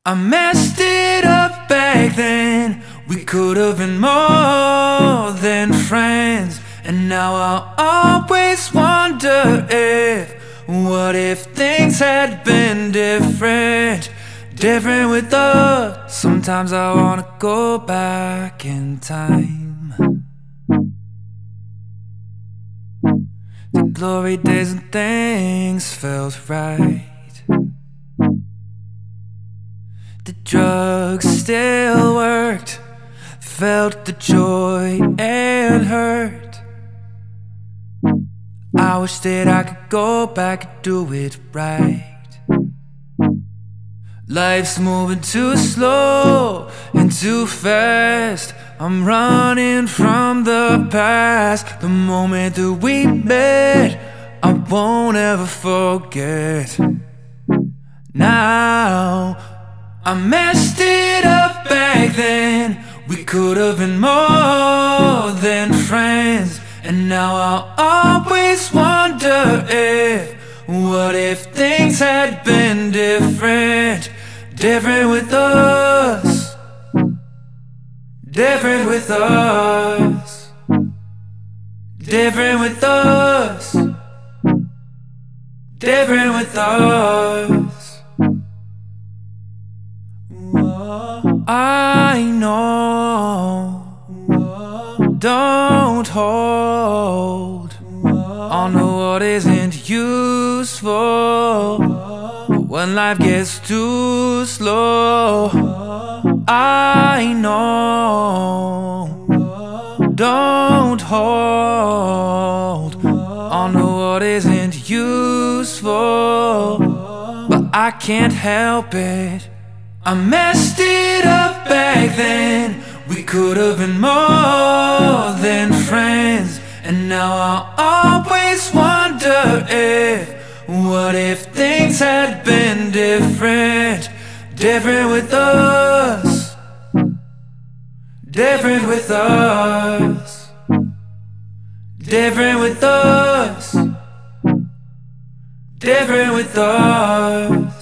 I messed it up back then. We could have been more than friends. And now I always wonder what if things had been different? Different with us. Sometimes I wanna go back in time. The glory days and things felt right. The drugs still worked. Felt the joy and hurt. I wish that I could go back and do it right. Life's moving too slow and too fast. I'm running from the past. The moment that we met, I won't ever forget. Now I messed it up back then. We could have been more than friends. And now I always wonder what if things had been different? Different with us. Different with us. Different with us. Different with us. I know. Don't hold on to what isn't useful. When life gets too slow, I know. Don't hold on to what isn't useful. But I can't help it. I messed it up back then. We could have been more than friends. And now I always wonder what if things had been different? Different with us. Different with us. Different with us. Different with us.